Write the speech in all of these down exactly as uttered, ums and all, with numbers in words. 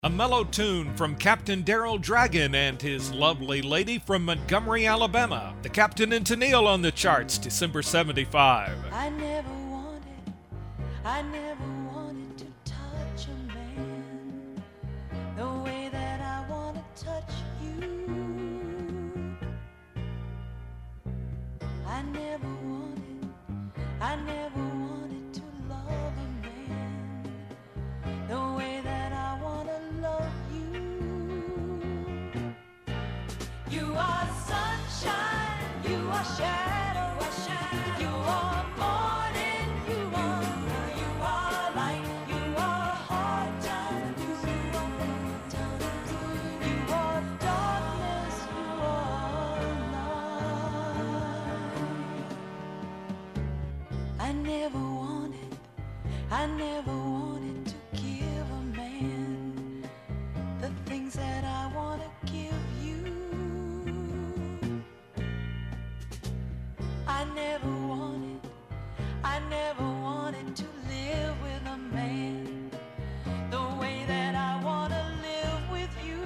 A mellow tune from Captain Daryl Dragon and his lovely lady from Montgomery, Alabama. The Captain and Tennille on the charts, December seventy-five. I never wanted, I never wanted to touch a man the way that I want to touch you. I never wanted, I never wanted to love a man the way that I want to love you. You are sunshine, you are shadow, you are morning, you are night, you are light, you are hard times, you are good times, you are darkness, you are light. I never wanted, I never wanted to give a man the things that I want to give you. I never wanted, I never wanted to live with a man the way that I want to live with you.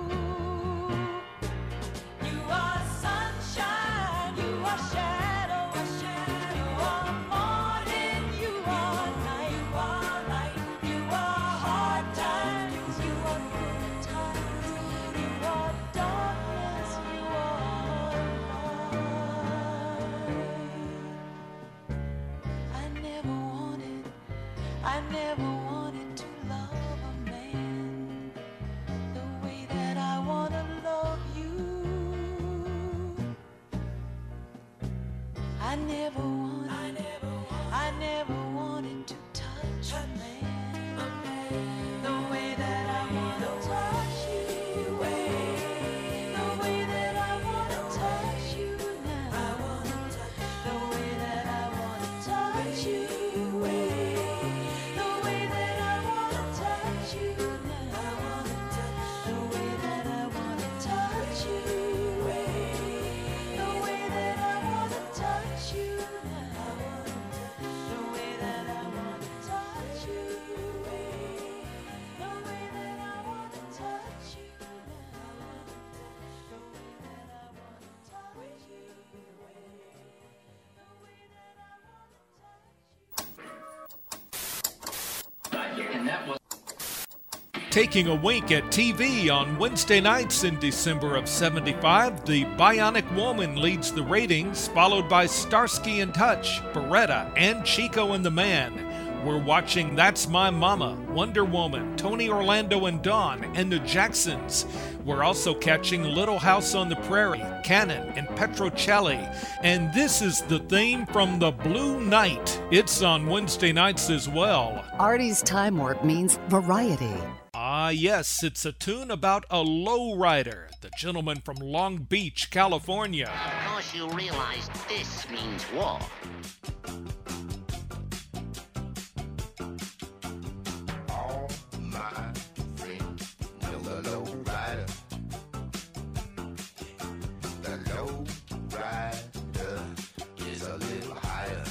You are sunshine, you are shadow, you are morning, you are night, you are light, you are hard times, you are good times, you are darkness, you are light. I never wanted, I never wanted to love a man the way that I want to love you. I never wanted, I never wanted, I never wanted to touch a man the way that I want to touch you. The way that I want to touch you now. The way that I want to touch you. The way that I want to touch you now. The way that I want to touch you. The way that I want to touch you now. The way that I want to touch you. The way that I want to touch you now. The way that I want to touch you. The way that I want to touch you. Taking a wink at T V on Wednesday nights in December of seventy-five, The Bionic Woman leads the ratings, followed by Starsky and Hutch, Beretta, and Chico and the Man. We're watching That's My Mama, Wonder Woman, Tony Orlando and Dawn, and the Jacksons. We're also catching Little House on the Prairie, Cannon, and Petrocelli. And this is the theme from The Blue Knight. It's on Wednesday nights as well. Artie's Time Warp means variety. Ah, yes, it's a tune about a lowrider, the gentleman from Long Beach, California. Of course you realize this means war. All my friends know the low rider. The low rider is a little higher.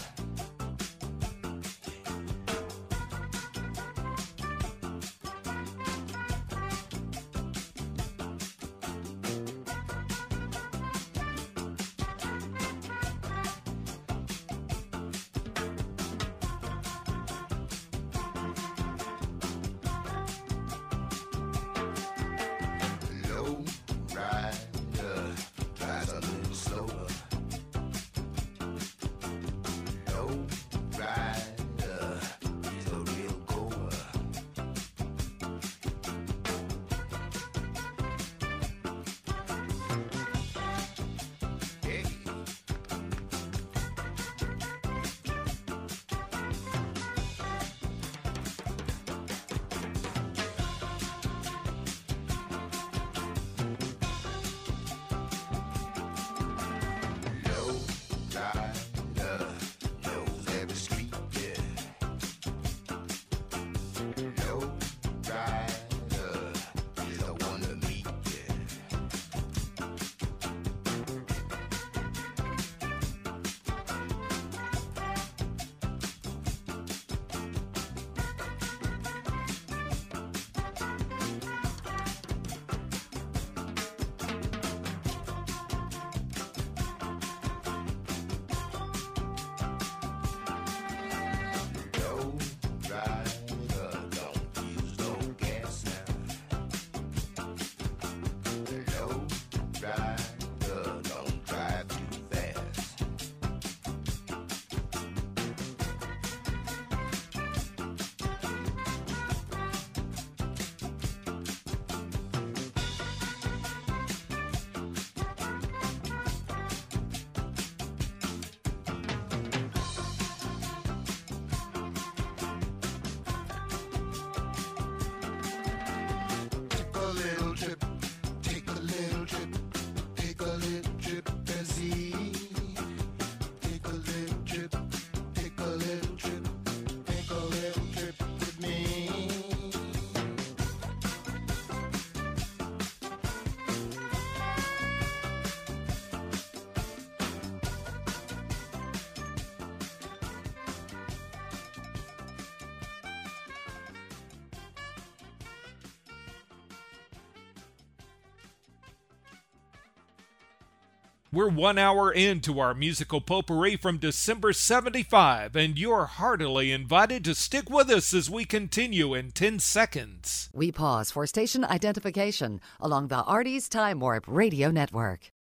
We're one hour into our musical potpourri from December seventy-five, and you're heartily invited to stick with us as we continue in ten seconds. We pause for station identification along the Artie's Time Warp Radio Network.